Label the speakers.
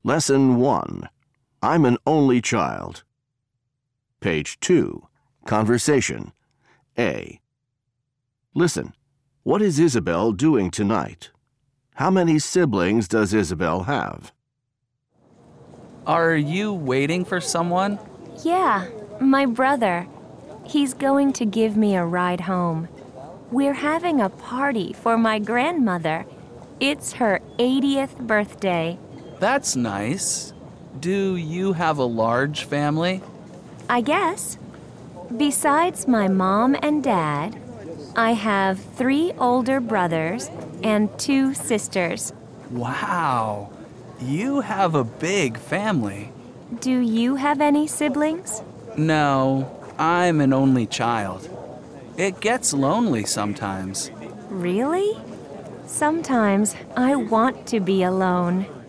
Speaker 1: Lesson 1. I'm an only child. Page 2. Conversation. A. Listen. What is Isabel doing tonight? How many siblings does Isabel have?
Speaker 2: Are you waiting for someone?
Speaker 3: Yeah, my brother. He's going to give me a ride home. We're having a party for my grandmother. It's her 80th birthday.
Speaker 2: That's nice. Do you have a large family?
Speaker 3: I guess. Besides my mom and dad, I have 3 older brothers and 2 sisters.
Speaker 2: Wow, you have a big family.
Speaker 3: Do you have any siblings?
Speaker 2: No, I'm an only child. It gets lonely sometimes.
Speaker 3: Really? Sometimes I want to be alone.